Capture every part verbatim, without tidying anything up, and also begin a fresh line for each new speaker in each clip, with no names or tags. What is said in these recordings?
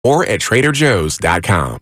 or at trader joe's dot com.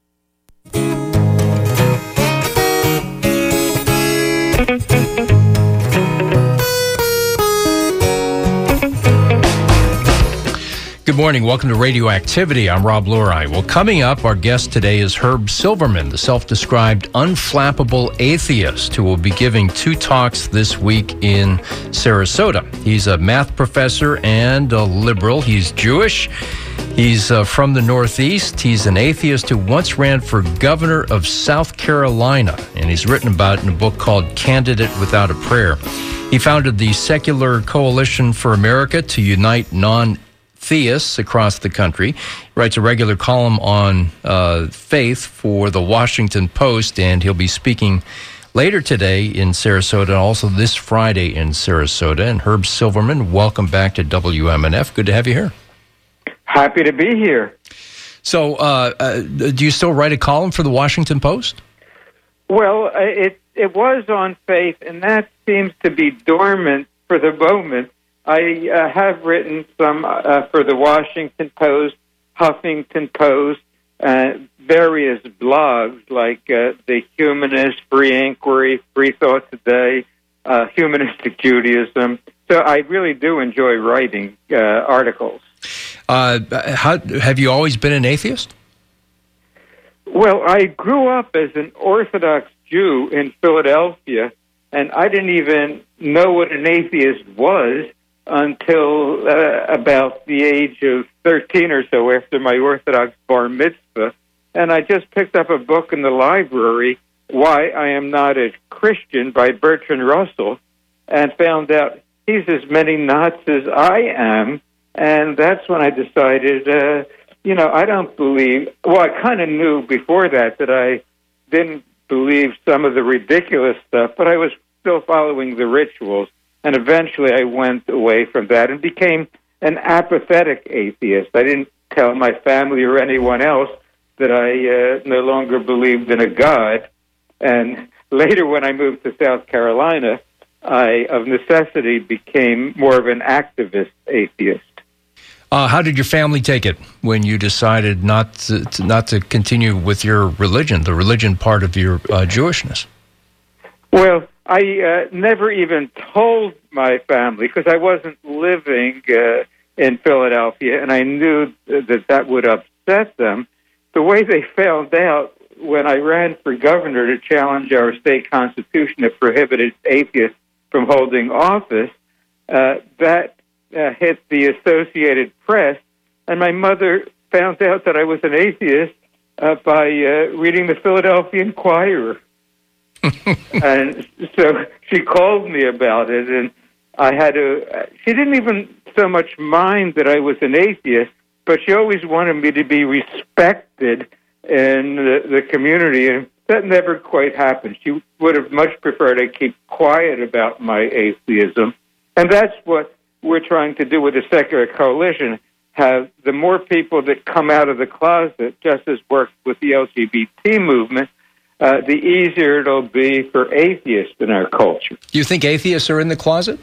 Good morning. Welcome to Radioactivity. I'm Rob Lurie. Well, coming up, our guest today is Herb Silverman, the self-described unflappable atheist, who will be giving two talks this week in Sarasota. He's a math professor and a liberal. He's Jewish. He's uh, from the Northeast. He's an atheist who once ran for governor of South Carolina, and he's written about it in a book called Candidate Without a Prayer. He founded the Secular Coalition for America to unite non theists across the country. He writes a regular column on uh, faith for the Washington Post, and he'll be speaking later today in Sarasota, and also this Friday in Sarasota. And Herb Silverman, welcome back to W M N F. Good to have you here.
Happy to be here.
So, uh, uh, do you still write a column for the Washington Post?
Well, it it was on faith, and that seems to be dormant for the moment. I uh, have written some uh, for the Washington Post, Huffington Post, uh, various blogs like uh, The Humanist, Free Inquiry, Free Thought Today, uh, Humanistic Judaism. So I really do enjoy writing uh, articles.
Uh, how, have you always been an atheist?
Well, I grew up as an Orthodox Jew in Philadelphia, and I didn't even know what an atheist was until uh, about the age of thirteen or so, after my Orthodox bar mitzvah. And I just picked up a book in the library, Why I Am Not a Christian, by Bertrand Russell, and found out he's as many nuts as I am. And that's when I decided, uh, you know, I don't believe, well, I kind of knew before that that I didn't believe some of the ridiculous stuff, but I was still following the rituals. And eventually I went away from that and became an apathetic atheist. I didn't tell my family or anyone else that I uh, no longer believed in a God. And later when I moved to South Carolina, I, of necessity, became more of an activist atheist.
Uh, how did your family take it when you decided not to, to not to continue with your religion, the religion part of your uh, Jewishness?
Well, I uh, never even told my family because I wasn't living uh, in Philadelphia, and I knew that that would upset them. The way they found out when I ran for governor to challenge our state constitution that prohibited atheists from holding office, uh, that uh, hit the Associated Press, and my mother found out that I was an atheist uh, by uh, reading the Philadelphia Inquirer. And so she called me about it, and I had to, she didn't even so much mind that I was an atheist, but she always wanted me to be respected in the, the community, and that never quite happened. She would have much preferred I keep quiet about my atheism, and that's what we're trying to do with the Secular Coalition, have the more people that come out of the closet, just as worked with the L G B T movement, Uh, the easier it'll be for atheists in our culture.
Do you think atheists are in the closet?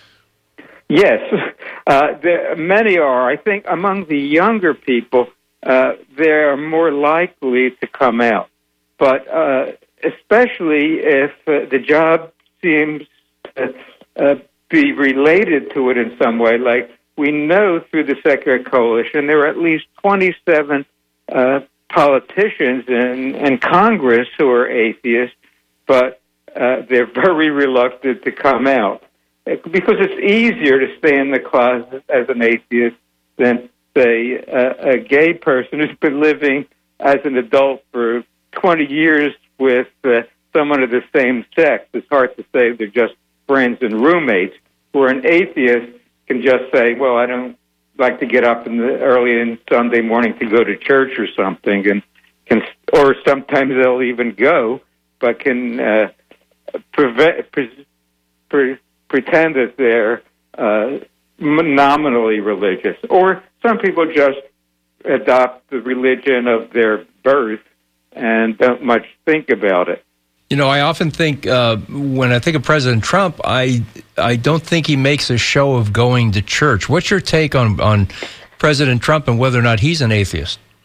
Yes, uh, there, many are. I think among the younger people, uh, they're more likely to come out. But uh, especially if uh, the job seems to uh, be related to it in some way. Like we know through the Secular Coalition, there are at least twenty-seven uh politicians in, in Congress who are atheists, but uh, they're very reluctant to come out because it's easier to stay in the closet as an atheist than, say, a, a gay person who's been living as an adult for twenty years with uh, someone of the same sex. It's hard to say they're just friends and roommates, where an atheist can just say, well, I don't like to get up in the early in Sunday morning to go to church or something, and can, or sometimes they'll even go, but can uh, prevent, pre, pre, pretend that they're uh, nominally religious. Or some people just adopt the religion of their birth and don't much think about it.
You know, I often think, uh, when I think of President Trump, I I don't think he makes a show of going to church. What's your take on, on President Trump and whether or not he's an atheist?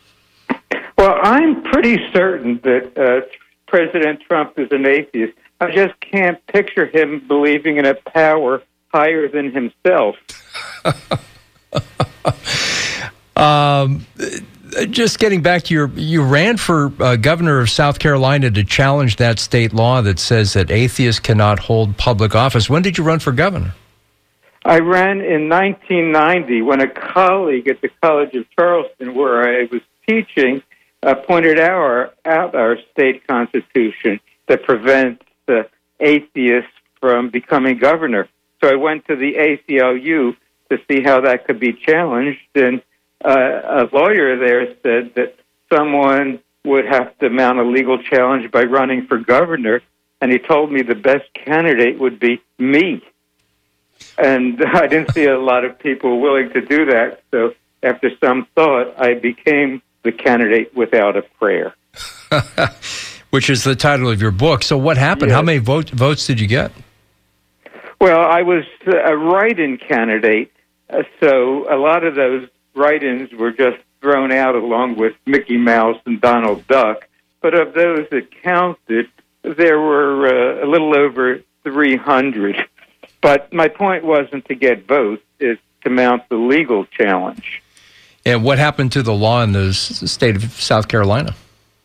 Well, I'm pretty certain that uh, President Trump is an atheist. I just can't picture him believing in a power higher than himself.
um, just getting back to your, you ran for uh, governor of South Carolina to challenge that state law that says that atheists cannot hold public office. When did you run for governor?
I ran in nineteen ninety when a colleague at the College of Charleston, where I was teaching, uh, pointed out our, out our state constitution that prevents the atheists from becoming governor. So I went to the A C L U to see how that could be challenged, and uh, a lawyer there said that someone would have to mount a legal challenge by running for governor, and he told me the best candidate would be me. And I didn't see a lot of people willing to do that, so after some thought, I became the candidate without a prayer.
Which is the title of your book. So what happened?
Yes.
How many vote, votes did you get?
Well, I was a write-in candidate, uh, so a lot of those write-ins were just thrown out along with Mickey Mouse and Donald Duck. But of those that counted, there were uh, a little over three hundred. But my point wasn't to get votes, it's to mount the legal challenge.
And what happened to the law in the s- state of South Carolina?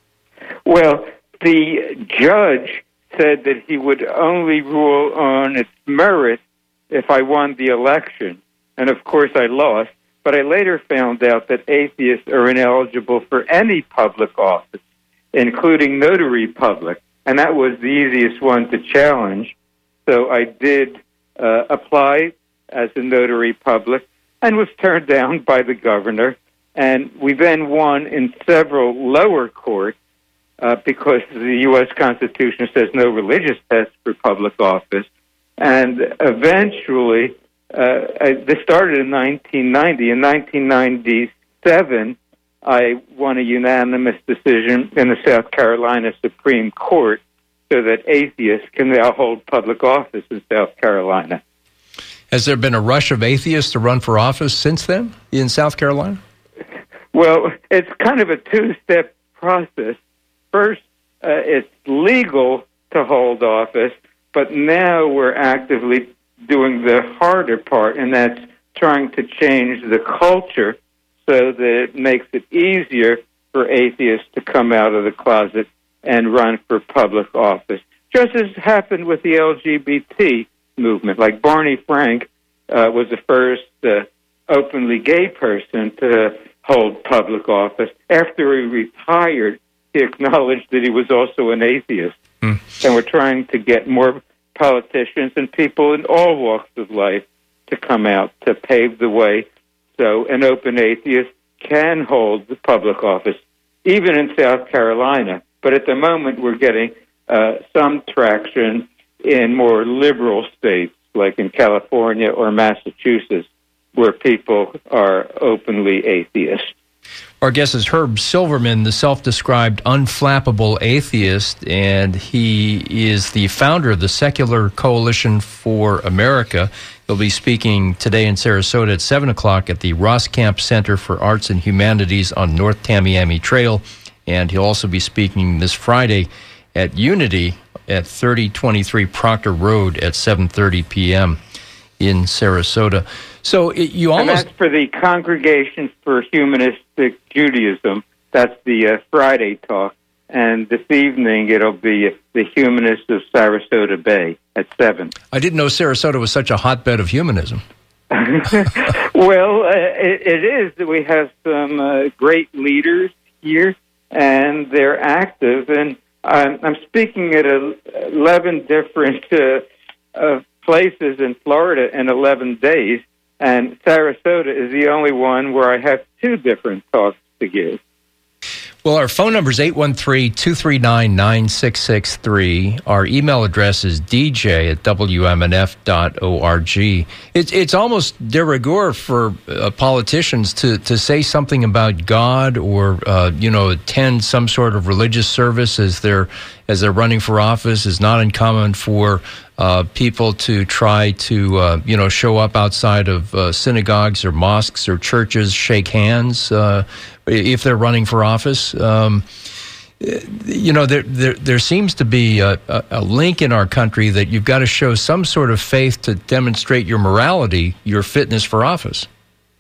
Well, the judge said that he would only rule on its merit if I won the election. And of course I lost. But I later found out that atheists are ineligible for any public office, including notary public. And that was the easiest one to challenge. So I did uh, apply as a notary public and was turned down by the governor. And we then won in several lower courts uh, because the U S Constitution says no religious test for public office. And eventually, uh, I, this started in nineteen ninety. In nineteen ninety-seven, I won a unanimous decision in the South Carolina Supreme Court so that atheists can now hold public office in South Carolina.
Has there been a rush of atheists to run for office since then in South Carolina?
Well, it's kind of a two-step process. First, uh, it's legal to hold office, but now we're actively doing the harder part, and that's trying to change the culture so that it makes it easier for atheists to come out of the closet and run for public office. Just as happened with the L G B T movement. Like Barney Frank uh, was the first uh, openly gay person to hold public office. After he retired, he acknowledged that he was also an atheist. Mm. And we're trying to get more politicians and people in all walks of life to come out to pave the way so an open atheist can hold the public office, even in South Carolina. But at the moment, we're getting uh, some traction in more liberal states, like in California or Massachusetts, where people are openly atheist.
Our guest is Herb Silverman, the self-described unflappable atheist, and he is the founder of the Secular Coalition for America. He'll be speaking today in Sarasota at seven o'clock at the Roskamp Center for Arts and Humanities on North Tamiami Trail, and he'll also be speaking this Friday at Unity at thirty twenty-three Proctor Road at seven thirty p.m. in Sarasota. So it, you almost...
And that's for the Congregation for Humanistic Judaism. That's the uh, Friday talk. And this evening it'll be the Humanists of Sarasota Bay at seven.
I didn't know Sarasota was such a hotbed of humanism.
Well, uh, it, it is. We have some uh, great leaders here, and they're active. And I'm, I'm speaking at eleven different uh, uh, places in Florida in eleven days. And Sarasota is the only one where I have two different talks to give.
Well, our phone number is eight one three, two three nine, nine six six three. Our email address is d j at w m n f dot org. It's, it's almost de rigueur for uh, politicians to, to say something about God or, uh, you know, attend some sort of religious service as they're as they're running for office. It's not uncommon for uh, people to try to, uh, you know, show up outside of uh, synagogues or mosques or churches, shake hands uh, if they're running for office. Um, you know, there, there there seems to be a, a link in our country that you've got to show some sort of faith to demonstrate your morality, your fitness for office.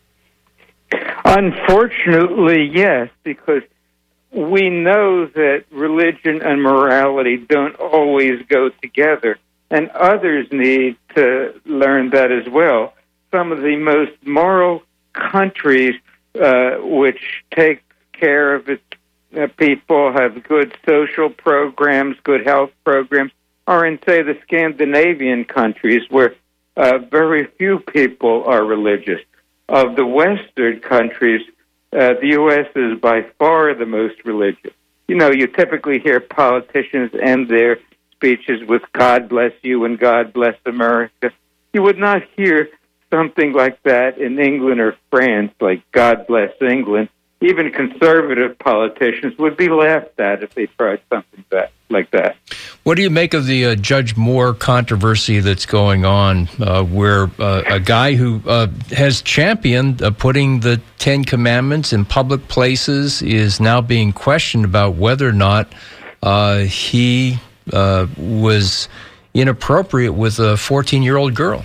Unfortunately, yes, because we know that religion and morality don't always go together, and others need to learn that as well. Some of the most moral countries uh, which take care of its uh, people, have good social programs, good health programs, are in, say, the Scandinavian countries where uh, very few people are religious. Of the Western countries, uh, the U S is by far the most religious. You know, you typically hear politicians end their speeches with God bless you and God bless America. You would not hear something like that in England or France, like God bless England. Even conservative politicians would be laughed at if they tried something that, like that.
What do you make of the uh, Judge Moore controversy that's going on, uh, where uh, a guy who uh, has championed uh, putting the Ten Commandments in public places is now being questioned about whether or not uh, he uh, was inappropriate with a fourteen-year-old girl?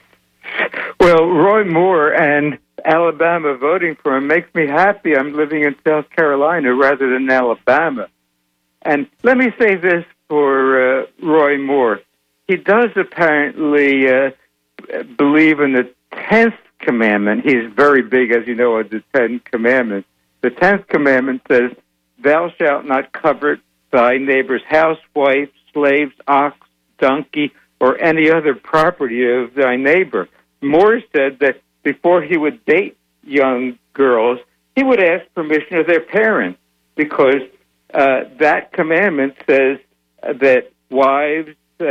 Well, Roy Moore and Alabama voting for him makes me happy. I'm living in South Carolina rather than Alabama. And let me say this for uh, Roy Moore. He does apparently uh, believe in the tenth commandment. He's very big, as you know, of the Ten Commandments. The tenth commandment says, thou shalt not covet thy neighbor's house, wife, slaves, ox, donkey, or any other property of thy neighbor. Moore said that before he would date young girls, he would ask permission of their parents, because uh, that commandment says that wives uh,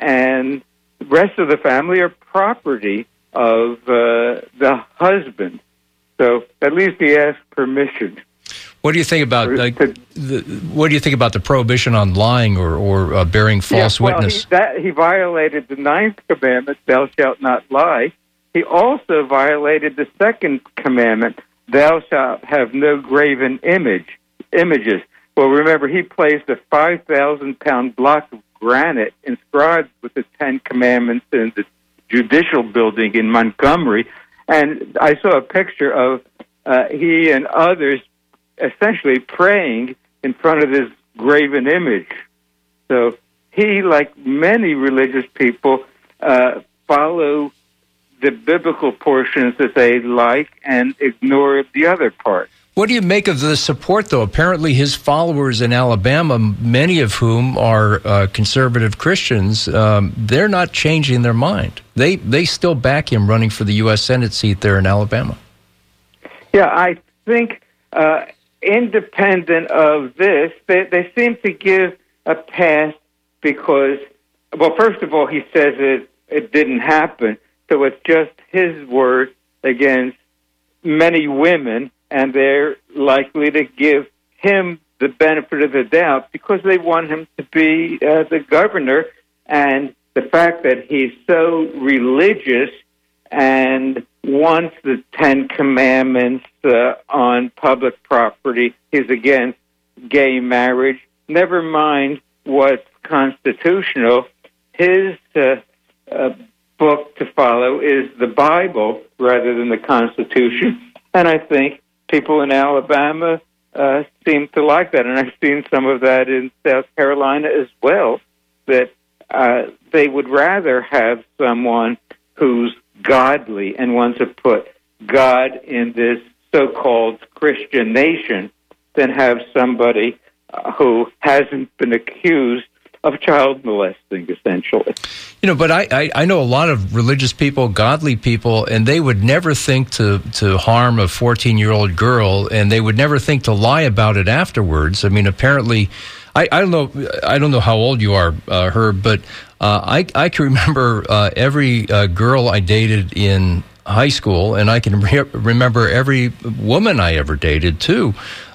and the rest of the family are property of uh, the husband. So at least he asked permission.
What do you think about like, the, what do you think about the prohibition on lying or, or uh, bearing false
yeah, well,
witness?
He, that, he violated the ninth commandment, thou shalt not lie. He also violated the second commandment, thou shalt have no graven image images. Well, remember, he placed a five thousand pound block of granite inscribed with the Ten Commandments in the judicial building in Montgomery, and I saw a picture of uh, he and others essentially praying in front of this graven image. So he, like many religious people, uh, follow the biblical portions that they like and ignore the other part.
What do you make of the support, though? Apparently his followers in Alabama, many of whom are uh, conservative Christians, um, they're not changing their mind. They they still back him running for the U S Senate seat there in Alabama.
Yeah, I think uh, independent of this, they, they seem to give a pass because, well, first of all, he says it, it didn't happen. So it's just his word against many women, and they're likely to give him the benefit of the doubt because they want him to be uh, the governor. And the fact that he's so religious and wants the Ten Commandments uh, on public property, he's against gay marriage, never mind what's constitutional. His uh, uh, book to follow is the Bible rather than the Constitution, and I think people in Alabama uh, seem to like that, and I've seen some of that in South Carolina as well, that uh, they would rather have someone who's godly and wants to put God in this so-called Christian nation than have somebody uh, who hasn't been accused of child molesting, essentially.
You know, but I, I, I know a lot of religious people, godly people, and they would never think to, to harm a fourteen-year-old girl, and they would never think to lie about it afterwards. I mean, apparently, I, I don't know I don't know how old you are, uh, Herb, but uh, I, I can remember uh, every uh, girl I dated in high school, and I can re- remember every woman I ever dated, too.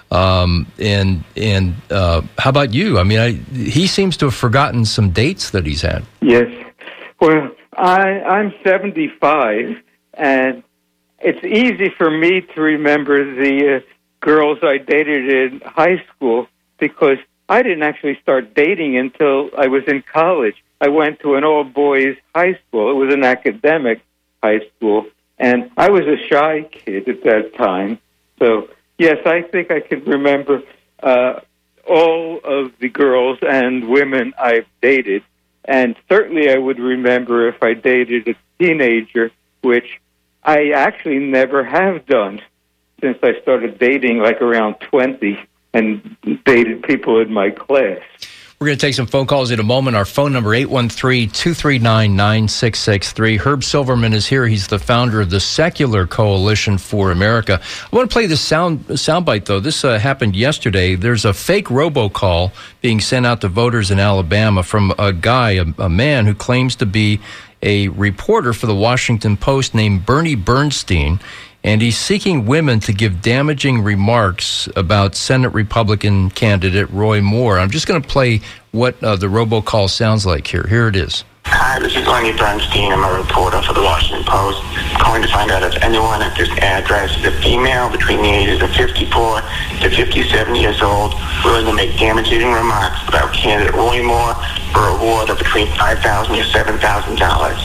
Um, and and uh, how about you? I mean, I, he seems to have forgotten some dates that he's had.
Yes. Well, I, I'm seventy-five, and it's easy for me to remember the uh, girls I dated in high school because I didn't actually start dating until I was in college. I went to an all-boys high school. It was an academic high school, and I was a shy kid at that time. So, yes, I think I can remember uh, all of the girls and women I've dated, and certainly I would remember if I dated a teenager, which I actually never have done since I started dating like around twenty and dated people in my class.
We're going to take some phone calls in a moment. Our phone number, eight one three, two three nine, nine six six three. Herb Silverman is here. He's the founder of the Secular Coalition for America. I want to play this sound soundbite, though. This uh, happened yesterday. There's a fake robocall being sent out to voters in Alabama from a guy, a, a man who claims to be a reporter for the Washington Post named Bernie Bernstein. And he's seeking women to give damaging remarks about Senate Republican candidate Roy Moore. I'm just going to play what uh, the robocall sounds like here. Here it is.
Hi, this is Bernie Bernstein. I'm a reporter for the Washington Post. I'm calling to find out if anyone at this address is a female between the ages of fifty-four to fifty-seven years old willing to make damaging remarks about candidate Roy Moore for a reward of between five thousand dollars to seven thousand dollars.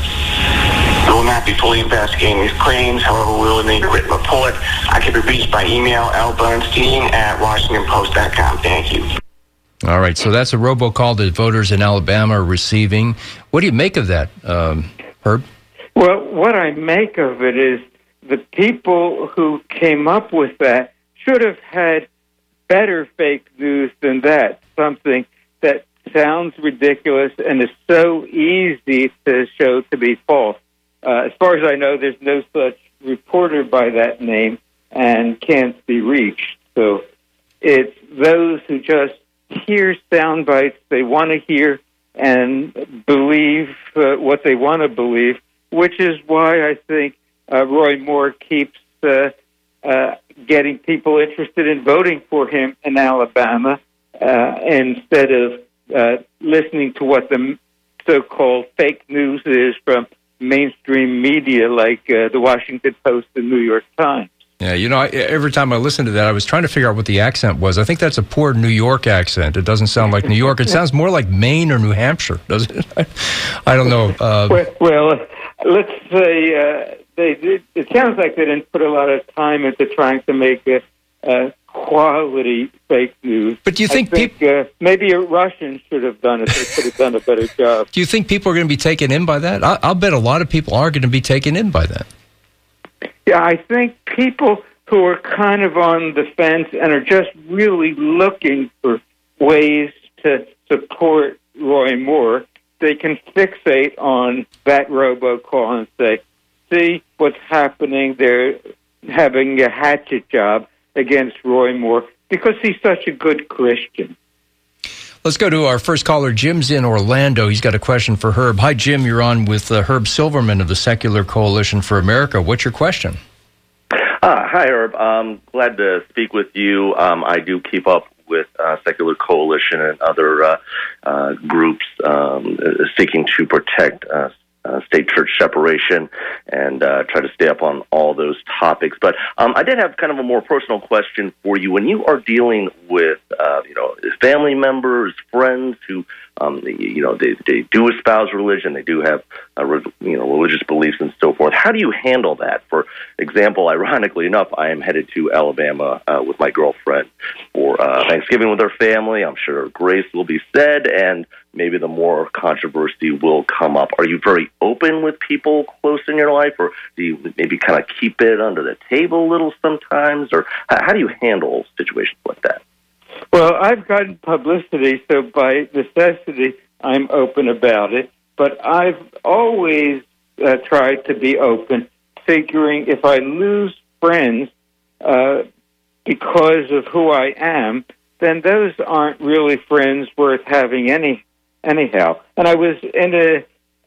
We will not be fully investigating these claims. However, we will need a written report. I can be reached by email, lbernstein at washington post dot com. Thank you.
All right, so that's a robocall that voters in Alabama are receiving. What do you make of that, um, Herb?
Well, what I make of it is the people who came up with that should have had better fake news than that, something that sounds ridiculous and is so easy to show to be false. Uh, as far as I know, there's no such reporter by that name and can't be reached. So it's those who just hear sound bites they want to hear and believe uh, what they want to believe, which is why I think uh, Roy Moore keeps uh, uh, getting people interested in voting for him in Alabama uh, instead of uh, listening to what the so-called fake news is from mainstream media like uh, the Washington Post and New York Times.
Yeah, you know, I, every time I listened to that, I was trying to figure out what the accent was. I think that's a poor New York accent. It doesn't sound like New York. It sounds more like Maine or New Hampshire, doesn't it? I, I don't know. Uh,
well, well, let's say uh, they did, it sounds like they didn't put a lot of time into trying to make a, a quality fake news.
But do you think,
I think
people...
Uh, maybe a Russian should have done it. They could have done a better job.
Do you think people are going to be taken in by that? I, I'll bet a lot of people are going to be taken in by that.
Yeah, I think people who are kind of on the fence and are just really looking for ways to support Roy Moore, they can fixate on that robocall and say, see what's happening. They're having a hatchet job against Roy Moore because he's such a good Christian.
Let's go to our first caller. Jim's in Orlando. He's got a question for Herb. Hi, Jim. You're on with uh, Herb Silverman of the Secular Coalition for America. What's your question?
Uh, hi, Herb. Um, glad to speak with you. Um, I do keep up with uh, Secular Coalition and other uh, uh, groups um, seeking to protect uh, uh, state church separation and uh, try to stay up on all those topics. But um, I did have kind of a more personal question for you. When you are dealing with, uh, you know, family members, friends who, um, you know, they, they do espouse religion, they do have, uh, you know, religious beliefs and so forth. How do you handle that? For example, ironically enough, I am headed to Alabama uh, with my girlfriend for uh, Thanksgiving with her family. I'm sure grace will be said, and maybe the more controversy will come up. Are you very open with people close in your life, or do you maybe kind of keep it under the table a little sometimes, or how do you handle situations like that?
Well, I've gotten publicity, so by necessity, I'm open about it. But I've always uh, tried to be open, figuring if I lose friends uh, because of who I am, then those aren't really friends worth having any anyhow. And I was in a,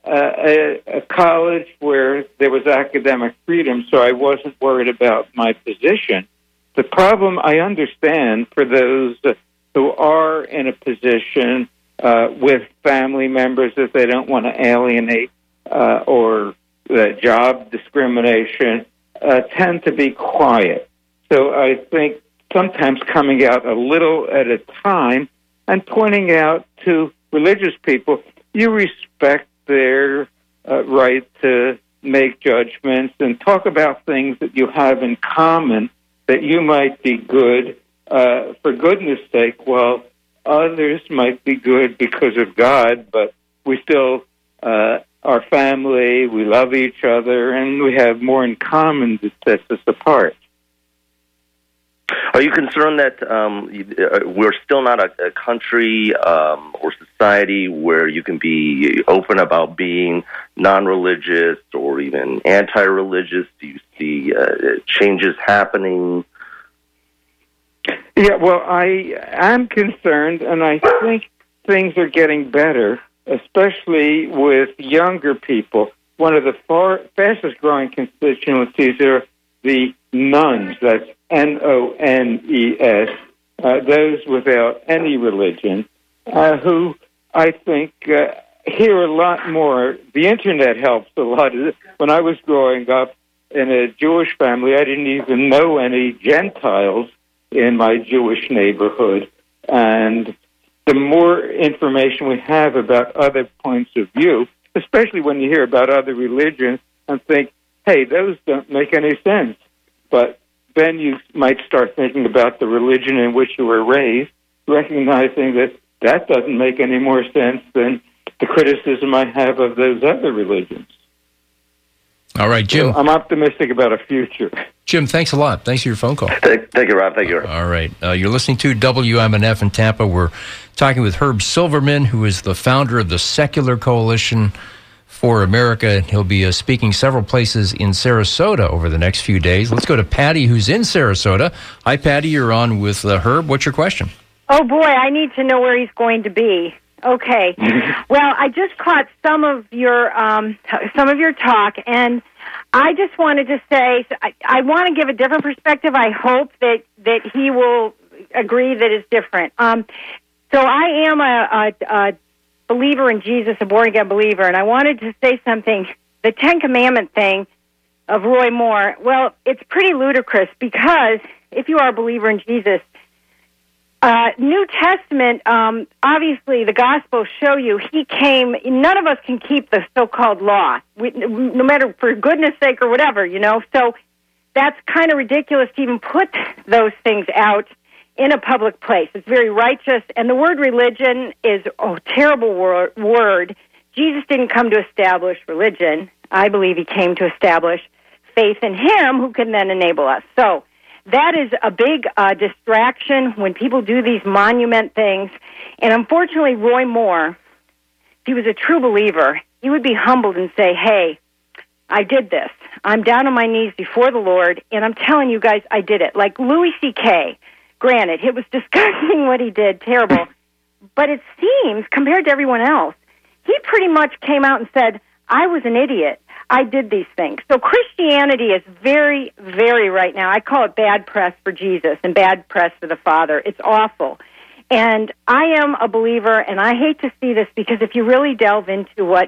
a, a college where there was academic freedom, so I wasn't worried about my position. the problem I understand for those who are in a position uh, with family members that they don't want to alienate uh, or uh, job discrimination uh, tend to be quiet. So I think sometimes coming out a little at a time and pointing out to religious people, you respect their uh, right to make judgments and talk about things that you have in common that you might be good uh, for goodness sake, while others might be good because of God, but we still uh, are family, we love each other, and we have more in common that sets us apart.
Are you concerned that um, we're still not a, a country um, or society where you can be open about being non-religious or even anti-religious? Do you see uh, changes happening?
Yeah, well, I am concerned, and I think things are getting better, especially with younger people. One of the far, fastest-growing constituencies are the nuns. That's N O N E S, uh, those without any religion, uh, who I think uh, hear a lot more. The Internet helps a lot. When I was growing up in a Jewish family, I didn't even know any Gentiles in my Jewish neighborhood. And the more information we have about other points of view, especially when you hear about other religions and think, hey, those don't make any sense. But then you might start thinking about the religion in which you were raised, recognizing that that doesn't make any more sense than the criticism I have of those other religions.
All right, Jim.
So I'm optimistic about a future.
Jim, thanks a lot. Thanks for your phone call.
Thank, thank you, Rob. Thank you.
All right. Uh, you're listening to W M N F in Tampa. We're talking with Herb Silverman, who is the founder of the Secular Coalition for America. He'll be uh, speaking several places in Sarasota over the next few days. Let's go to Patty, who's in Sarasota. Hi, Patty. You're on with uh, Herb. What's your question?
Oh, boy, I need to know where he's going to be. Okay. Well, I just caught some of your um, some of your talk, and I just wanted to say I, I want to give a different perspective. I hope that, that he will agree that it's different. Um, so I am a, a, a believer in Jesus, a born-again believer, and I wanted to say something. The Ten Commandment thing of Roy Moore, well, it's pretty ludicrous because if you are a believer in Jesus, Uh, New Testament, um, obviously the Gospels show you he came, none of us can keep the so-called law, we, no matter for goodness sake or whatever, you know. So that's kind of ridiculous to even put those things out in a public place. It's very righteous, and the word religion is a terrible wor- word. Jesus didn't come to establish religion. I believe he came to establish faith in him who can then enable us. So that is a big uh, distraction when people do these monument things. And unfortunately, Roy Moore, if he was a true believer, he would be humbled and say, hey, I did this. I'm down on my knees before the Lord, and I'm telling you guys, I did it. Like Louis C K, granted, it was disgusting what he did, terrible. But it seems, compared to everyone else, he pretty much came out and said, I was an idiot. I did these things. So Christianity is very, very right now, I call it bad press for Jesus and bad press for the Father. It's awful. And I am a believer, and I hate to see this because if you really delve into what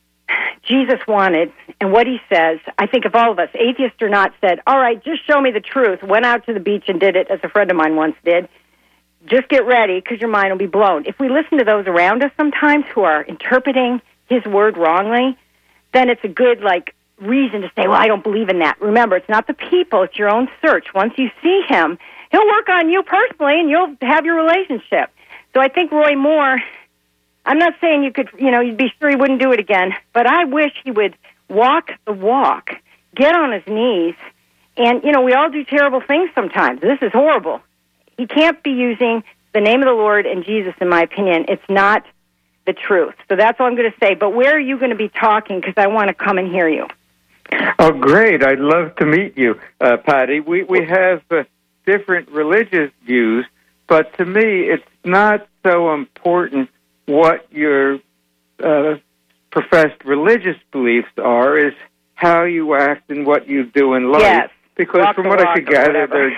Jesus wanted and what he says, I think if all of us, atheists or not, said, all right, just show me the truth, went out to the beach and did it, as a friend of mine once did, just get ready because your mind will be blown. If we listen to those around us sometimes who are interpreting his word wrongly, then it's a good, like, reason to say, well, I don't believe in that. Remember, it's not the people, it's your own search. Once you see him, he'll work on you personally, and you'll have your relationship. So I think Roy Moore, I'm not saying you could, you know, you'd be sure he wouldn't do it again, but I wish he would walk the walk, get on his knees, and, you know, we all do terrible things sometimes. This is horrible. He can't be using the name of the Lord and Jesus, in my opinion. It's not the truth. So that's all I'm going to say. But where are you going to be talking? Because I want to come and hear you.
Oh, great. I'd love to meet you, uh, Patty. We, we have uh, different religious views, but to me, it's not so important what your uh, professed religious beliefs are, is how you act and what you do in life.
Yes.
Because
Walk
from
the
what I
walk
could
or
gather,
whatever.
they're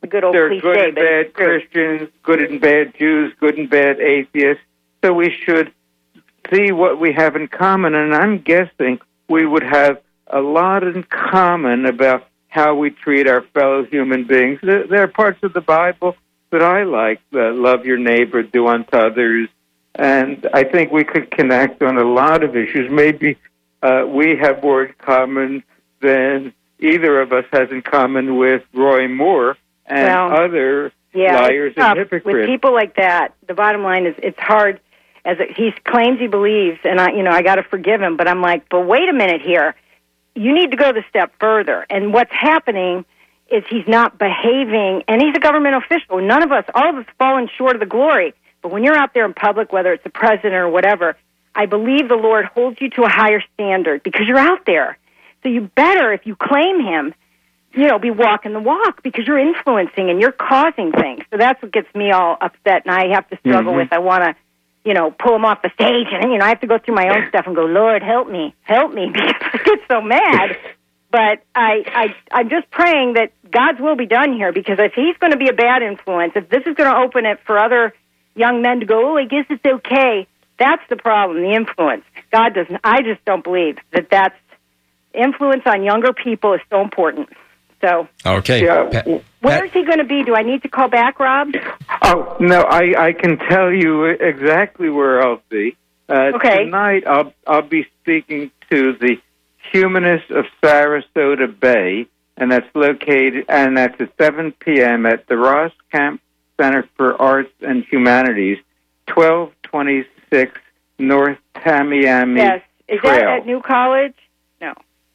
a good old
there are
cliche,
good and
but
bad
it's true.
Christians, good and bad Jews, good and bad atheists. So we should see what we have in common, and I'm guessing we would have a lot in common about how we treat our fellow human beings. There, there are parts of the Bible that I like, uh, love your neighbor, do unto others, and I think we could connect on a lot of issues. Maybe uh, we have more in common than either of us has in common with Roy Moore and
Well,
other
Yeah,
liars
it's tough.
and hypocrites.
With people like that, the bottom line is it's hard. As a, he claims he believes, and I, you know, I got to forgive him. But I'm like, but wait a minute here. You need to go the step further. And what's happening is he's not behaving, and he's a government official. None of us, all of us, fallen short of the glory. But when you're out there in public, whether it's the president or whatever, I believe the Lord holds you to a higher standard because you're out there. So you better, if you claim him, you know, be walking the walk because you're influencing and you're causing things. So that's what gets me all upset, and I have to struggle
Mm-hmm.
with. I want to, you know, pull him off the stage, and you know, I have to go through my own stuff and go, Lord, help me, help me, because I get so mad. But I, I, I'm just praying that God's will be done here, because if he's going to be a bad influence, if this is going to open it for other young men to go, oh, I guess it's okay, that's the problem, the influence. God doesn't. I just don't believe that that's influence on younger people is so important. So,
Okay.
Yeah.
Pat-
where
Pat-
is he going to be? Do I need to call back, Rob?
Oh, no, I, I can tell you exactly where I'll be. Uh,
Okay.
Tonight, I'll, I'll be speaking to the Humanists of Sarasota Bay, and that's located, and that's at seven p.m. at the Ross Camp Center for Arts and Humanities, twelve twenty-six North Tamiami
Yes. Is
Trail.
that at New College? No.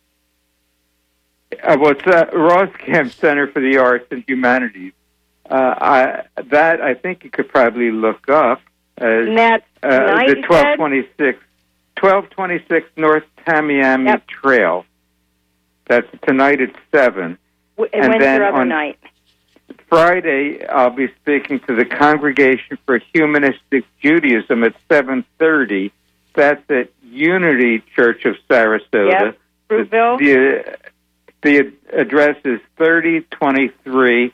Uh, well, it's uh, Ross Camp Center for the Arts and Humanities. Uh, I, that I think you could probably look up as
And that's
uh,
tonight,
the
you
twelve
said?
twenty-six, twelve twenty-six North Tamiami
Yep.
Trail. That's tonight at seven.
W- And,
and
when's
then
your other
on-
night?
Friday, I'll be speaking to the Congregation for Humanistic Judaism at seven thirty. That's at Unity Church of Sarasota.
Yep. Fruitville?
The, the address is thirty twenty-three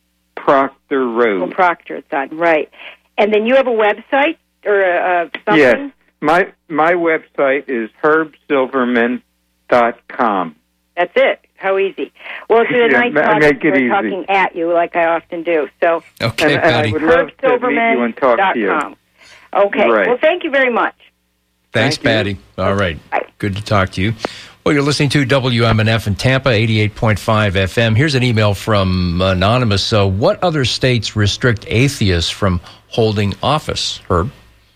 Proctor Road.
Oh, Proctor, it's on. Right. And then you have a website or uh, something?
Yes. My my website is herb silverman dot com.
That's it. How easy. Well, it's been a
Yeah,
nice
ma-
talking
make it
to you,
easy.
talking at you like I often do. So,
Okay,
and, and I
Patty.
would love to meet you and talk to you.
herb silverman dot com. Okay.
Right.
Well, thank you very much.
Thanks,
Thank you.
Patty. All right.
Bye.
Good to talk to you. Well, you're listening to W M N F in Tampa, eighty-eight point five F M. Here's an email from Anonymous. So, what other states restrict atheists from holding office, Herb?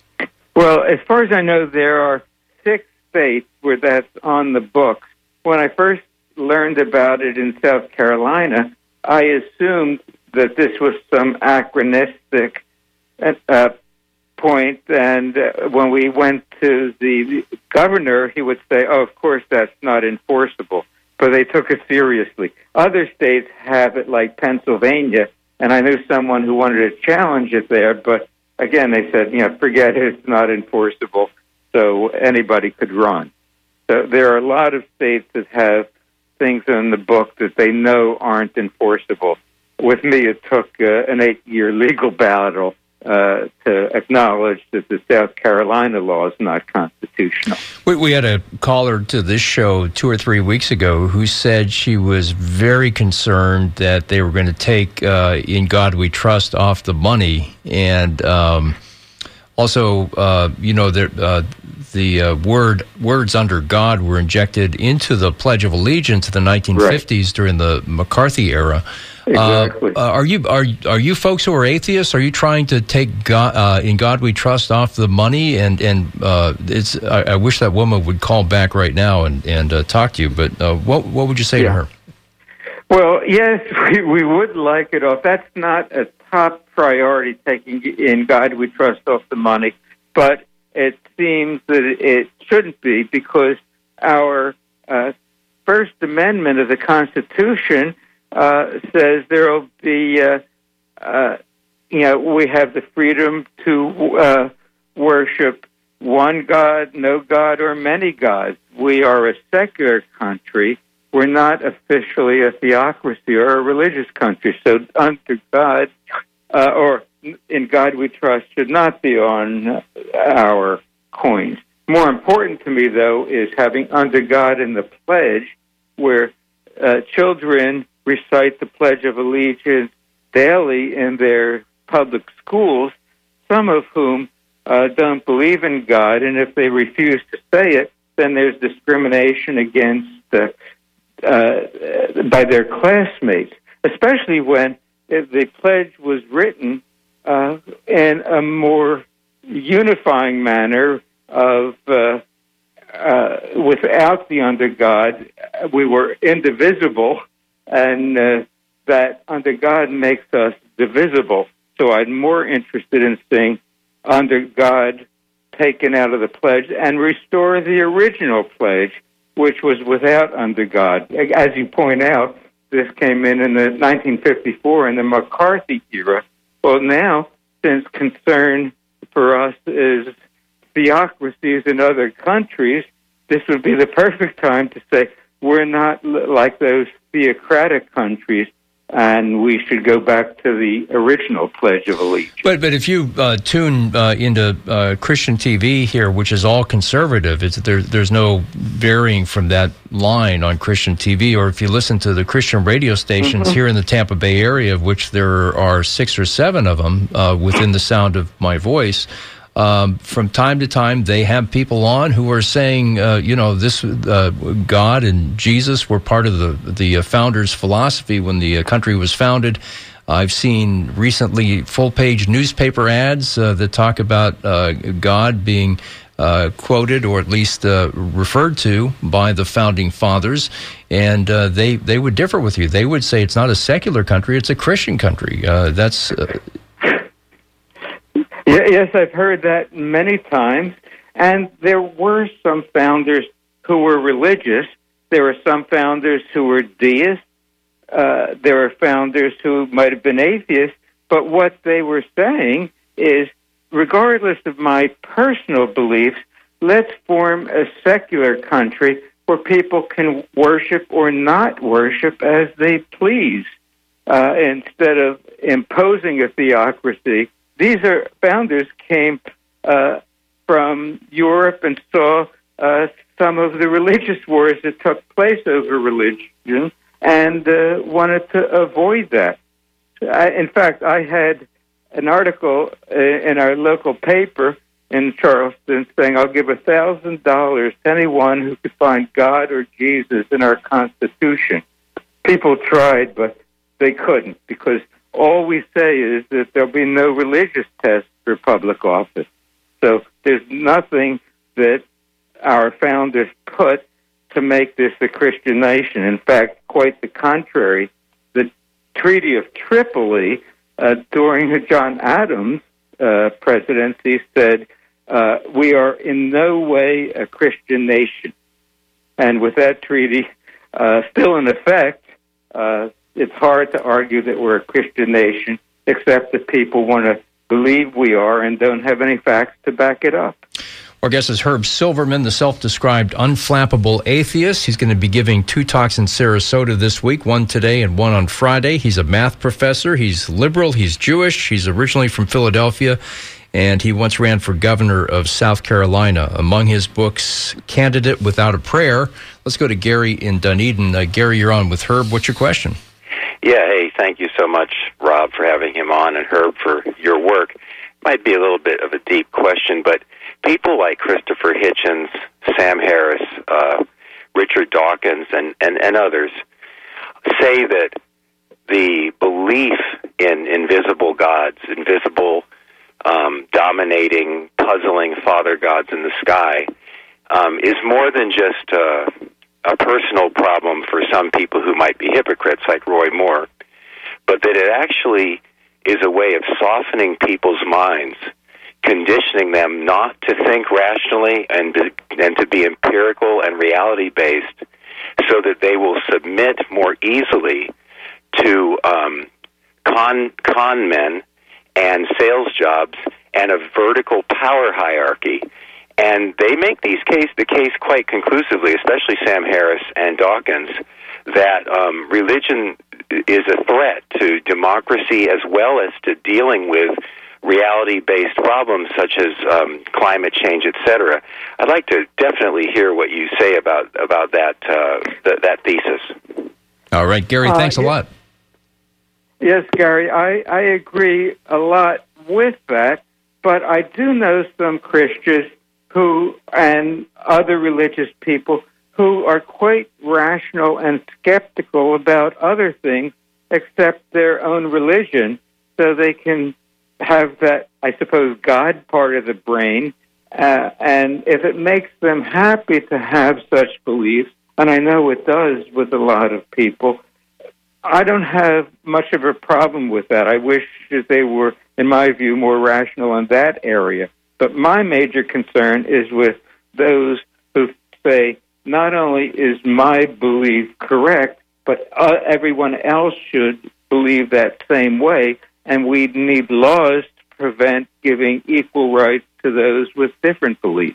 Well, as far as I know, there are six states where that's on the books. When I first learned about it in South Carolina, I assumed that this was some anachronistic uh, point, and uh, when we went to the governor, he would say, oh, of course, that's not enforceable. But they took it seriously. Other states have it, like Pennsylvania, and I knew someone who wanted to challenge it there, but again, they said, you know, forget it, it's not enforceable, so anybody could run. So there are a lot of states that have things in the book that they know aren't enforceable. With me, it took uh, an eight-year legal battle uh, to acknowledge that the South Carolina law is not constitutional.
We, we had a caller to this show two or three weeks ago who said she was very concerned that they were going to take uh, In God We Trust off the money. And um, also, uh, you know, there, uh, the uh, word words under God were injected into the Pledge of Allegiance in the nineteen fifties right. during the McCarthy era.
Exactly.
Uh, uh, are you are are you folks who are atheists? Are you trying to take God, uh, In God We Trust off the money? And and uh, it's I, I wish that woman would call back right now and and uh, talk to you. But uh, what what would you say
yeah.
to her?
Well, yes, we, we would like it off. That's not a top priority, taking In God We Trust off the money, but it seems that it shouldn't be, because our uh, First Amendment of the Constitution uh, says there will be, uh, uh, you know, we have the freedom to uh, worship one God, no God, or many gods. We are a secular country, we're not officially a theocracy or a religious country. So under God, uh, or in God we trust, should not be on our coins. More important to me, though, is having under God in the pledge, where uh, children recite the Pledge of Allegiance daily in their public schools, some of whom uh, don't believe in God, and if they refuse to say it, then there's discrimination against uh, uh, by their classmates, especially when the pledge was written uh, in a more unifying manner of uh, uh, without the under God, we were indivisible, and uh, that under God makes us divisible. So I'm more interested in seeing under God taken out of the pledge and restore the original pledge, which was without under God. As you point out, this came in in the nineteen fifty-four in the McCarthy era. Well, now, since concern for us is theocracies in other countries, this would be the perfect time to say we're not like those theocratic countries, and we should go back to the original Pledge of Allegiance.
But but if you uh, tune uh, into uh, Christian T V here, which is all conservative, it's, there, there's no varying from that line on Christian T V. Or if you listen to the Christian radio stations mm-hmm. here in the Tampa Bay area, of which there are six or seven of them uh, within the sound of my voice, Um, from time to time, they have people on who are saying, uh, you know, this uh, God and Jesus were part of the the uh, founders' philosophy when the uh, country was founded. I've seen recently full-page newspaper ads uh, that talk about uh, God being uh, quoted or at least uh, referred to by the founding fathers, and uh, they they would differ with you. They would say it's not a secular country; it's a Christian country. Uh, that's. Uh,
Yes, I've heard that many times, and there were some founders who were religious. There were some founders who were deists. Uh, there were founders who might have been atheists, but what they were saying is, regardless of my personal beliefs, let's form a secular country where people can worship or not worship as they please, uh, instead of imposing a theocracy. These are founders came uh, from Europe and saw uh, some of the religious wars that took place over religion and uh, wanted to avoid that. I, in fact, I had an article uh, in our local paper in Charleston saying, I'll give a thousand dollars to anyone who could find God or Jesus in our Constitution. People tried, but they couldn't, because all we say is that there'll be no religious test for public office. So there's nothing that our founders put to make this a Christian nation. In fact, quite the contrary. The Treaty of Tripoli uh, during John Adams' uh, presidency said, uh, we are in no way a Christian nation. And with that treaty uh, still in effect, uh, it's hard to argue that we're a Christian nation, except that people want to believe we are and don't have any facts to back it up.
Our guest is Herb Silverman, the self-described unflappable atheist. He's going to be giving two talks in Sarasota this week, one today and one on Friday. He's a math professor. He's liberal. He's Jewish. He's originally from Philadelphia, and he once ran for governor of South Carolina. Among his books, Candidate Without a Prayer. Let's go to Gary in Dunedin. Uh, Gary, you're on with Herb. What's your question?
Yeah, hey, thank you so much, Rob, for having him on, and Herb for your work. Might be a little bit of a deep question, but people like Christopher Hitchens, Sam Harris, uh, Richard Dawkins, and, and, and others say that the belief in invisible gods, invisible, um, dominating, puzzling father gods in the sky, um, is more than just uh, a personal problem for some people who might be hypocrites like Roy Moore, but that it actually is a way of softening people's minds, conditioning them not to think rationally and to, and to be empirical and reality-based, so that they will submit more easily to um, con, con men and sales jobs and a vertical power hierarchy. And they make these case the case quite conclusively, especially Sam Harris and Dawkins, that um, religion is a threat to democracy as well as to dealing with reality-based problems such as um, climate change, et cetera. I'd like to definitely hear what you say about about that uh, th- that thesis.
All right, Gary, thanks
uh,
a lot.
Yes, Gary, I, I agree a lot with that, but I do know some Christians who and other religious people who are quite rational and skeptical about other things except their own religion, so they can have that, I suppose, God part of the brain, uh, and if it makes them happy to have such beliefs, and I know it does with a lot of people, I don't have much of a problem with that. I wish that they were, in my view, more rational in that area. But my major concern is with those who say, not only is my belief correct, but uh, everyone else should believe that same way, and we need laws to prevent giving equal rights to those with different beliefs.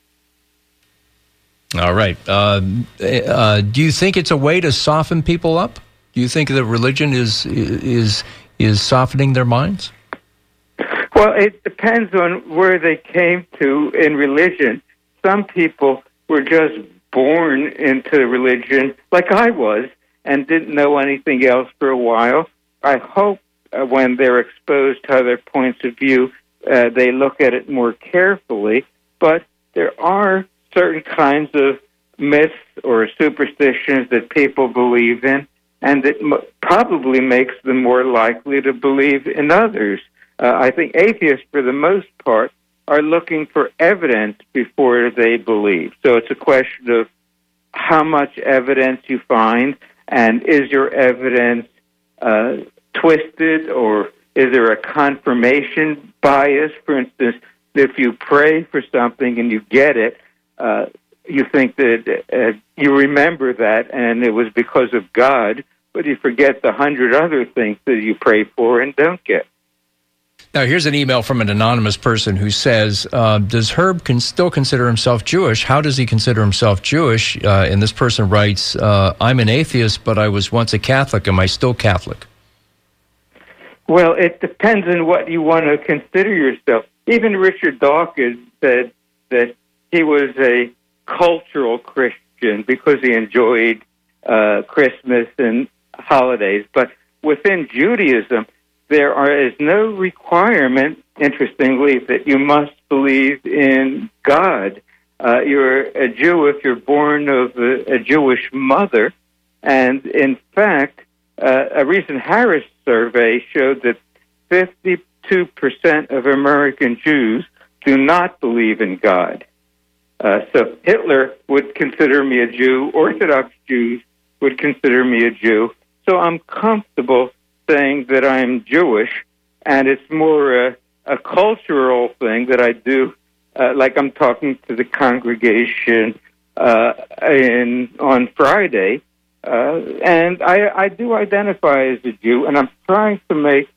All right. Uh, uh, do you think it's a way to soften people up? Do you think that religion is is is softening their minds?
Well, it depends on where they came to in religion. Some people were just born into religion, like I was, and didn't know anything else for a while. I hope uh, when they're exposed to other points of view, uh, they look at it more carefully. But there are certain kinds of myths or superstitions that people believe in, and it m- probably makes them more likely to believe in others. Uh, I think atheists, for the most part, are looking for evidence before they believe. So it's a question of how much evidence you find, and is your evidence uh, twisted, or is there a confirmation bias? For instance, if you pray for something and you get it, uh, you think that uh, you remember that and it was because of God, but you forget the hundred other things that you pray for and don't get.
Now, here's an email from an anonymous person who says, uh, does Herb can still consider himself Jewish? How does he consider himself Jewish? Uh, and this person writes, uh, I'm an atheist, but I was once a Catholic. Am I still Catholic?
Well, it depends on what you want to consider yourself. Even Richard Dawkins said that he was a cultural Christian because he enjoyed uh, Christmas and holidays. But within Judaism, there are, is no requirement, interestingly, that you must believe in God. Uh, you're a Jew if you're born of a, a Jewish mother. And in fact, uh, a recent Harris survey showed that fifty-two percent of American Jews do not believe in God. Uh, so Hitler would consider me a Jew. Orthodox Jews would consider me a Jew. So I'm comfortable saying that I'm Jewish, and it's more a, a cultural thing that I do, uh, like I'm talking to the congregation uh, in on Friday, uh, and I, I do identify as a Jew, and I'm trying to make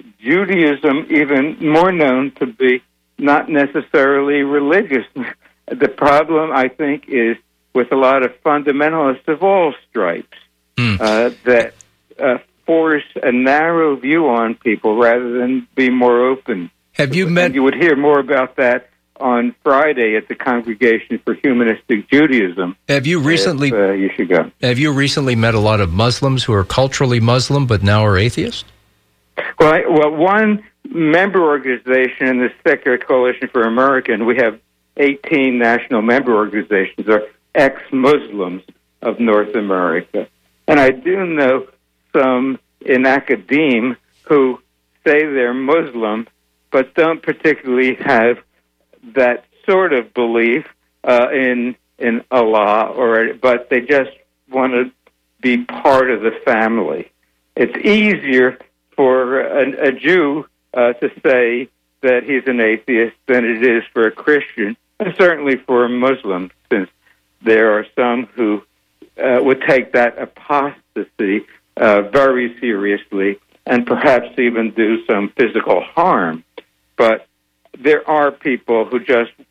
Judaism even more known to be not necessarily religious. The problem, I think, is with a lot of fundamentalists of all stripes, mm. uh, that uh, force a narrow view on people rather than be more open.
Have you met?
And you would hear more about that on Friday at the Congregation for Humanistic Judaism.
Have you recently?
If, uh, you should go.
Have you recently met a lot of Muslims who are culturally Muslim but now are atheists?
Well, I, well, one member organization in the Secular Coalition for America, and we have eighteen national member organizations, are ex-Muslims of North America. And I do know some in academia who say they're Muslim, but don't particularly have that sort of belief uh, in in Allah, or but they just want to be part of the family. It's easier for a, a Jew uh, to say that he's an atheist than it is for a Christian, and certainly for a Muslim, since there are some who uh, would take that apostasy uh, very seriously and perhaps even do some physical harm. But there are people who just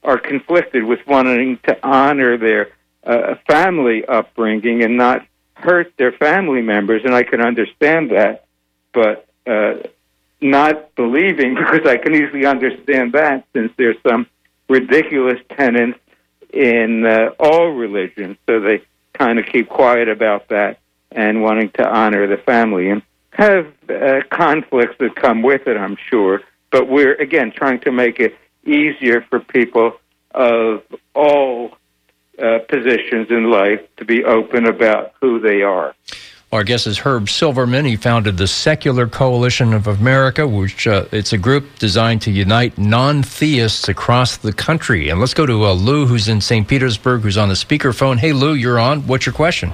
are conflicted with wanting to honor their uh, family upbringing and not hurt their family members, and I can understand that, but uh, not believing, because I can easily understand that, since there's some ridiculous tenets in uh, all religions, so they kind of keep quiet about that and wanting to honor the family, and have uh, conflicts that come with it, I'm sure, but we're, again, trying to make it easier for people of all uh, positions in life to be open about who they are.
Our guest is Herb Silverman. He founded the Secular Coalition of America, which uh, it's a group designed to unite non-theists across the country. And let's go to uh, Lou, who's in Saint Petersburg, who's on the speakerphone. Hey, Lou, you're on. What's your question?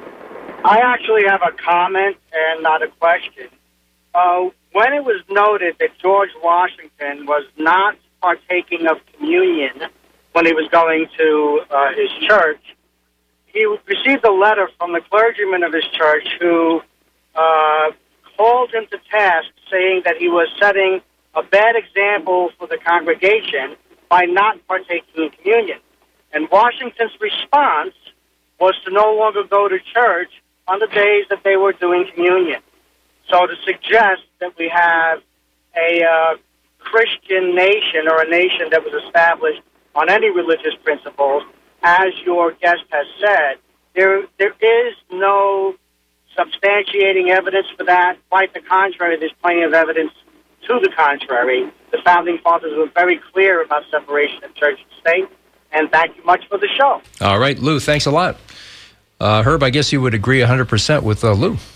I actually have a comment and not a question. Uh, when it was noted that George Washington was not partaking of communion when he was going to uh, his church, he received a letter from the clergyman of his church who uh, called him to task, saying that he was setting a bad example for the congregation by not partaking in communion. And Washington's response was to no longer go to church on the days that they were doing communion. So to suggest that we have a uh, Christian nation, or a nation that was established on any religious principles, as your guest has said, there there is no substantiating evidence for that. Quite the contrary, there's plenty of evidence to the contrary. The Founding Fathers were very clear about separation of church and state, and thank you much for the show.
All right, Lou, thanks a lot. Uh, Herb, I guess you would agree one hundred percent with uh, Lou.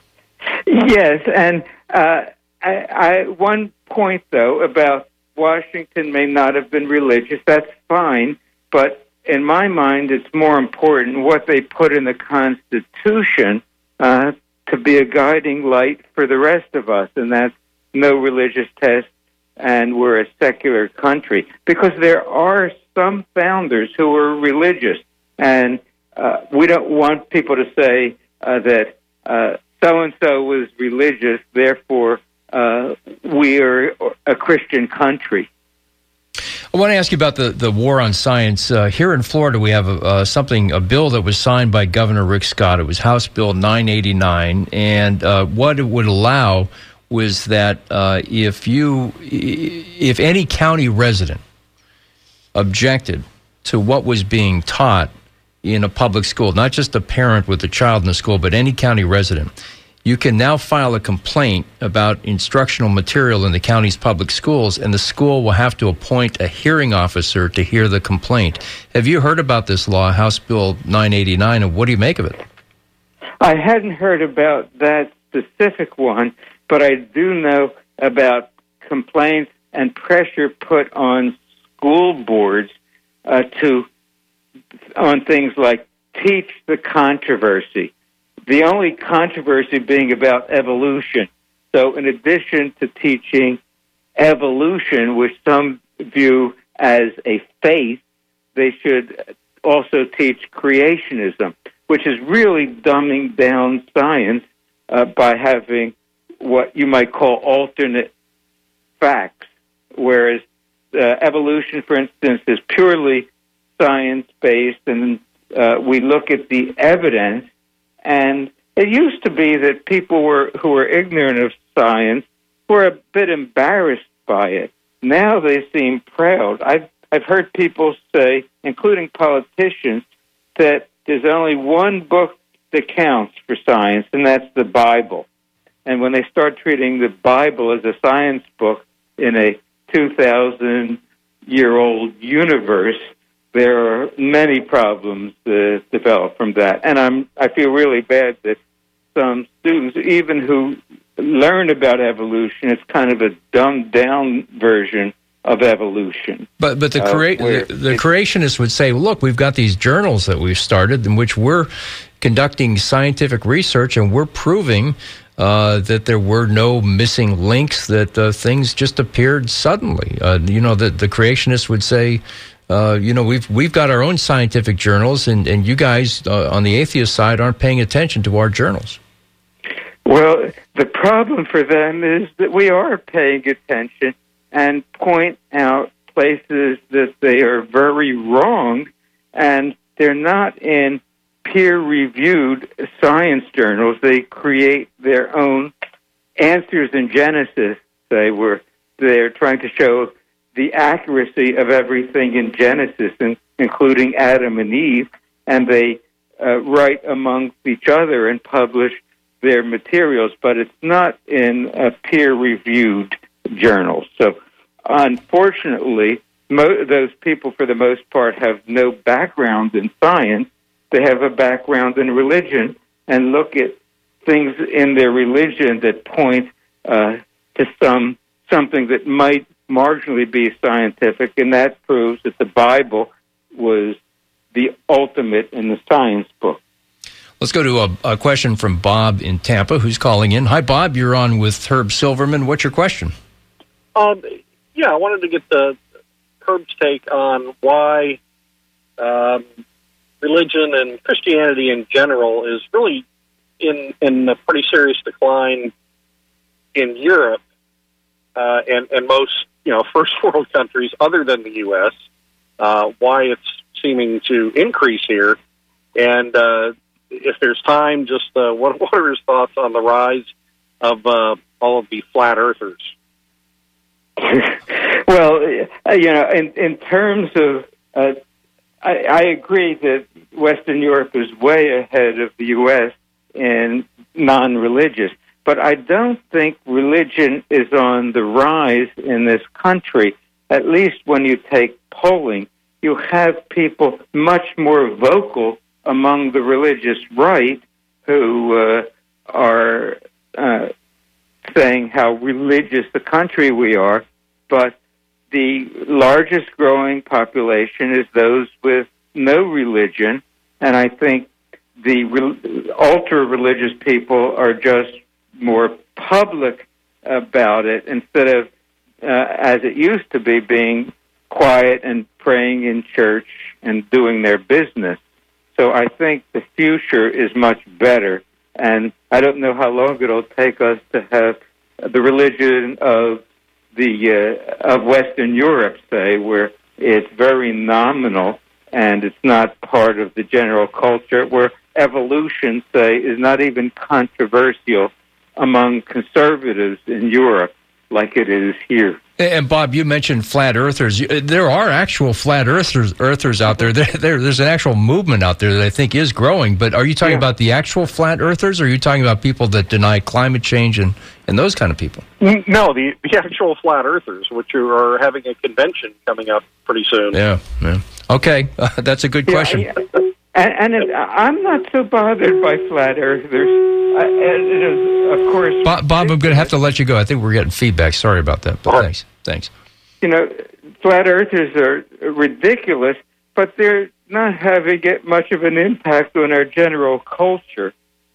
Yes, and uh, I, I, one point, though, about Washington may not have been religious, that's fine, but in my mind, it's more important what they put in the Constitution uh, to be a guiding light for the rest of us, and that's no religious test, and we're a secular country. Because there are some founders who were religious, and uh, we don't want people to say uh, that uh, so-and-so was religious, therefore uh, we are a Christian country.
I want to ask you about the, the war on science. Uh, here in Florida, we have a, uh, something, a bill that was signed by Governor Rick Scott. It was House Bill nine eighty-nine, and uh, what it would allow was that uh, if you, if any county resident objected to what was being taught in a public school, not just a parent with a child in the school, but any county resident, you can now file a complaint about instructional material in the county's public schools, and the school will have to appoint a hearing officer to hear the complaint. Have you heard about this law, House Bill nine eighty-nine, and what do you make of it?
I hadn't heard about that specific one, but I do know about complaints and pressure put on school boards uh, to on things like teach the controversy. The only controversy being about evolution. So in addition to teaching evolution, which some view as a faith, they should also teach creationism, which is really dumbing down science uh, by having what you might call alternate facts, whereas uh, evolution, for instance, is purely science-based, and uh, we look at the evidence. And it used to be that people were who were ignorant of science were a bit embarrassed by it. Now they seem proud. I've I've heard people say, including politicians, that there's only one book that counts for science, and that's the Bible. And when they start treating the Bible as a science book in a two thousand year old universe, there are many problems uh, develop from that. And I'm, I feel really bad that some students, even who learn about evolution, it's kind of a dumbed-down version of evolution. But but the, crea- uh,
the, the creationists would say, look, we've got these journals that we've started in which we're conducting scientific research, and we're proving uh, that there were no missing links, that uh, things just appeared suddenly. Uh, you know, the, the creationists would say, Uh, you know, we've we've got our own scientific journals, and, and you guys uh, on the atheist side aren't paying attention to our journals.
Well, the problem for them is that we are paying attention and point out places that they are peer-reviewed science journals. They create their own answers in Genesis, say, where they're trying to show the accuracy of everything in Genesis, in, including Adam and Eve, and they uh, write amongst each other and publish their materials, but it's not in uh, peer-reviewed journals. So, unfortunately, mo- those people, for the most part, have no background in science. They have a background in religion and look at things in their religion that point uh, to some something that might marginally be scientific, and that proves that the Bible was the ultimate in the science book.
Let's go to a, a question from Bob in Tampa, who's calling in. Hi, Bob. You're on with Herb Silverman. What's your question?
Um, yeah, I wanted to get the Herb's take on why um, religion and Christianity in general is really in in a pretty serious decline in Europe uh, and and most you know first world countries other than the U S. Uh, why it's seeming to increase here, and uh, if there's time, just uh, what what are his thoughts on the rise of uh, all of the flat earthers?
Well, uh, you know, in in terms of, uh, I, I agree that Western Europe is way ahead of the U S in non-religious, but I don't think religion is on the rise in this country. At least when you take polling, you have people much more vocal among the religious right who uh, are uh, saying how religious the country we are, but the largest growing population is those with no religion, and I think the re- ultra-religious people are just more public about it instead of, uh, as it used to be, being quiet and praying in church and doing their business. So I think the future is much better, and I don't know how long it'll take us to have the religion of the uh, of Western Europe, say, where it's very nominal and it's not part of the general culture, where evolution, say, is not even controversial among conservatives in Europe like it is here.
And Bob, you mentioned flat earthers. There are actual flat earthers, earthers out there. There, there. There's an actual movement out there that I think is growing. But are you talking yeah. about the actual flat earthers, or are you talking about people that deny climate change and, and those kind of people?
No, the, the actual flat earthers, which are having a convention coming up pretty soon.
Yeah, yeah. Okay, uh, that's a good question.
Yeah, yeah. And, and it, I'm not so bothered by flat earthers. I, it is, of course,
Bob, Bob I'm going to have to let you go. I think we're getting feedback. Sorry about that, but thanks. Thanks.
You know, flat earthers are ridiculous, but they're not having much of an impact on our general culture.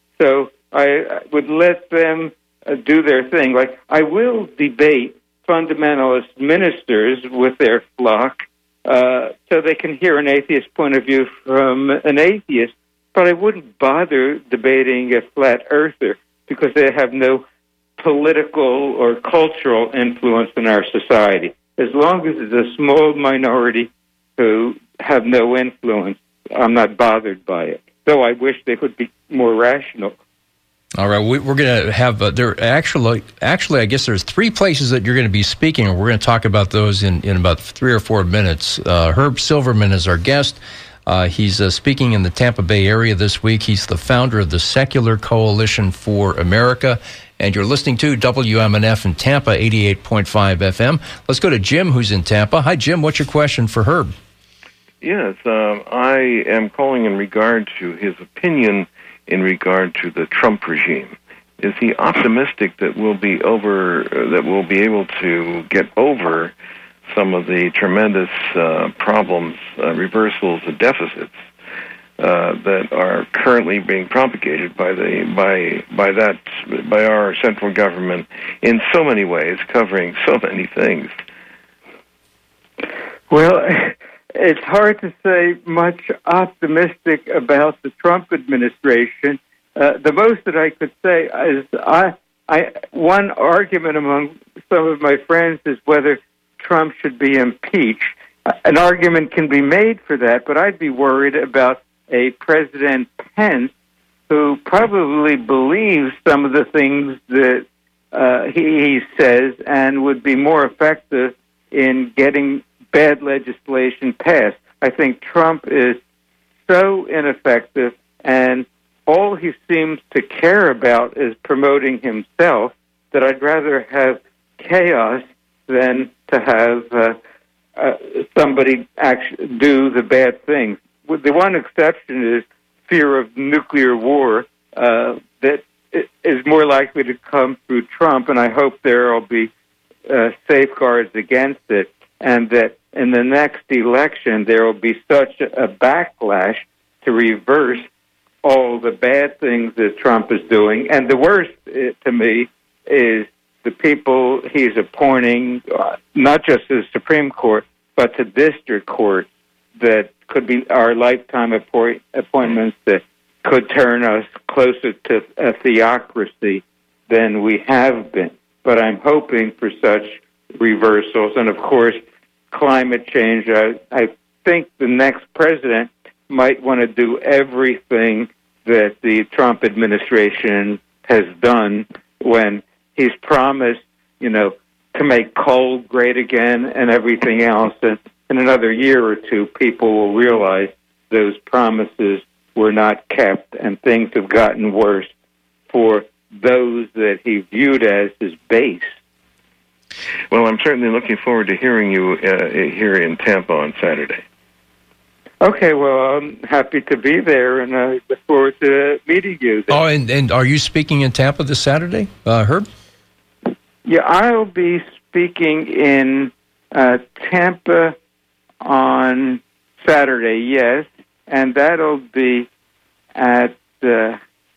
So I would let them uh, do their thing. Like, I will debate fundamentalist ministers with their flock uh, so they can hear an atheist point of view from an atheist, but I wouldn't bother debating a flat earther because they have no political or cultural influence in our society. As long as it's a small minority who have no influence, I'm not bothered by it, though I wish they would be more rational.
All right, we, we're going to have, uh, there actually, actually, I guess there's three places that you're going to be speaking, and we're going to talk about those in, in about three or four minutes. Uh, Herb Silverman is our guest. Uh, he's uh, speaking in the Tampa Bay area this week. He's the founder of the Secular Coalition for America, and you're listening to W M N F in Tampa, eighty-eight point five F M. Let's go to Jim, who's in Tampa. Hi, Jim. What's your question for Herb?
Yes, um, I am calling in regard to his opinion in regard to the Trump regime. Is he optimistic that we'll be over, uh, that we'll be able to get over some of the tremendous uh, problems, uh, reversals, and deficits uh, that are currently being propagated by the by by that by our central government in so many ways, covering so many things?
Well, it's hard to say much optimistic about the Trump administration. Uh, the most that I could say is I, I, one argument among some of my friends is whether Trump should be impeached. An argument can be made for that, but I'd be worried about a President Pence who probably believes some of the things that uh, he, he says and would be more effective in getting bad legislation passed. I think Trump is so ineffective, and all he seems to care about is promoting himself, that I'd rather have chaos than to have uh, uh, somebody actually do the bad things. With the one exception is fear of nuclear war uh, that is more likely to come through Trump, and I hope there will be uh, safeguards against it, and that in the next election there will be such a backlash to reverse all the bad things that Trump is doing. And the worst, uh, to me, is the people he's appointing, uh, not just to the Supreme Court, but to district courts that could be our lifetime appoint- appointments that could turn us closer to a theocracy than we have been. But I'm hoping for such reversals. And, of course, climate change. I, I think the next president might want to do everything that the Trump administration has done when he's promised, you know, to make coal great again and everything else. And in another year or two, people will realize those promises were not kept, and things have gotten worse for those that he viewed as his base.
Well, I'm certainly looking forward to hearing you uh, here in Tampa on Saturday.
Okay, well, I'm happy to be there, and I look forward to meeting you there.
Oh, and, and are you speaking in Tampa this Saturday, uh, Herb?
Yeah, I'll be speaking in uh, Tampa on Saturday, yes, and that'll be at uh,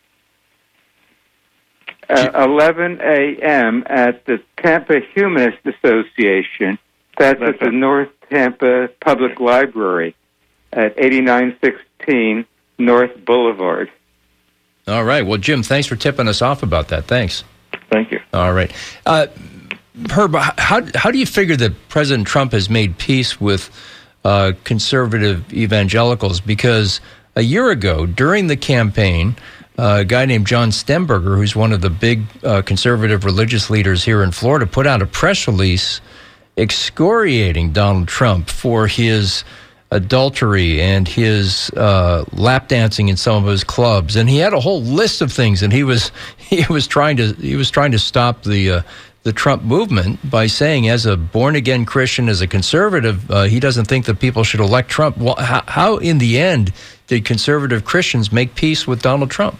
uh, eleven a.m. at the Tampa Humanist Association. That's, That's at the North Tampa Public Library at eighty-nine sixteen North Boulevard.
All right. Well, Jim, thanks for tipping us off about that. Thanks.
Thank you.
All right. Uh, Herb, how, how do you figure that President Trump has made peace with uh, conservative evangelicals? Because a year ago, during the campaign, uh, a guy named John Stemberger, who's one of the big uh, conservative religious leaders here in Florida, put out a press release excoriating Donald Trump for his adultery and his uh, lap dancing in some of his clubs, and he had a whole list of things. And he was he was trying to he was trying to stop the uh, the Trump movement by saying, as a born again Christian, as a conservative, uh, he doesn't think that people should elect Trump. Well, how, how in the end did conservative Christians make peace with Donald Trump?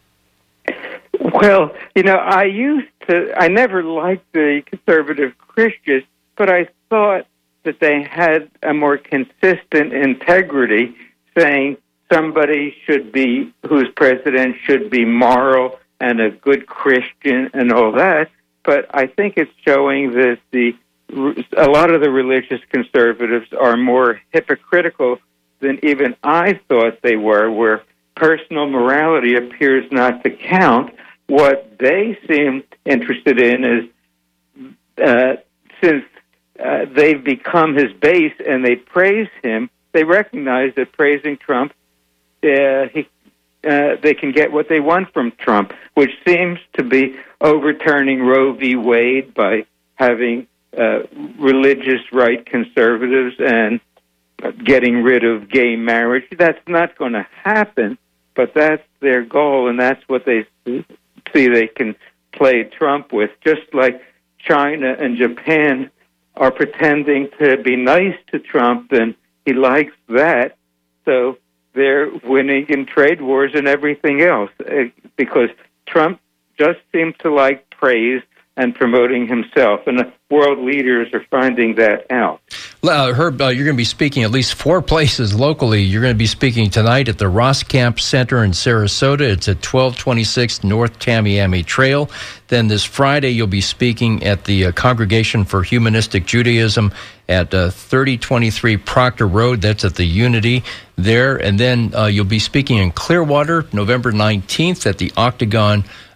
Well, you know, I used to I never liked the conservative Christians, but I thought that they had a more consistent integrity, saying somebody should be, who's president, should be moral and a good Christian and all that. But I think it's showing that the a lot of the religious conservatives are more hypocritical than even I thought they were, where personal morality appears not to count. What they seem interested in is, uh, since Uh, they've become his base and they praise him, they recognize that praising Trump, uh, he, uh, they can get what they want from Trump, which seems to be overturning Roe v. Wade by having uh, religious right conservatives and getting rid of gay marriage. That's not going to happen, but that's their goal, and that's what they see they can play Trump with, just like China and Japan are pretending to be nice to Trump, and he likes that. So they're winning in trade wars and everything else, uh, because Trump just seems to like praise and promoting himself, and the world leaders are finding that out.
Uh, Herb, uh, you're going to be speaking at least four places locally. You're going to be speaking tonight at the Roskamp Center in Sarasota. It's at twelve twenty-six North Tamiami Trail. Then this Friday, you'll be speaking at the uh, Congregation for Humanistic Judaism at uh, thirty twenty-three Proctor Road. That's at the Unity there. And then uh, you'll be speaking in Clearwater, November nineteenth at the Octagon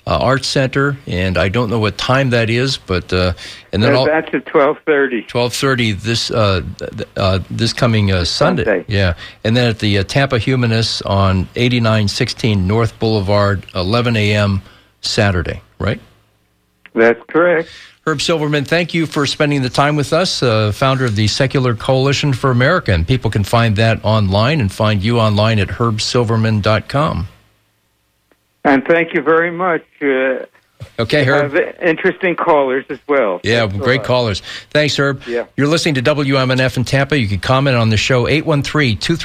uh, Arts Center, and I don't know what time that is, but uh, and then
Uh,
all,
that's at twelve thirty.
twelve thirty this uh, th- uh, this coming uh, Sunday.
Sunday.
Yeah, and then at the uh, Tampa Humanists on eighty-nine sixteen North Boulevard, eleven a.m. Saturday. Right?
That's correct.
Herb Silverman, thank you for spending the time with us, uh, founder of the Secular Coalition for America. And people can find that online and find you online at herb silverman dot com.
And thank you very much. Uh,
Okay, Herb.
Uh, interesting callers as well.
Yeah,
Thanks a
great
lot.
callers. Thanks, Herb.
Yeah.
You're listening to W M N F in Tampa. You can comment on the show, eight one three, two three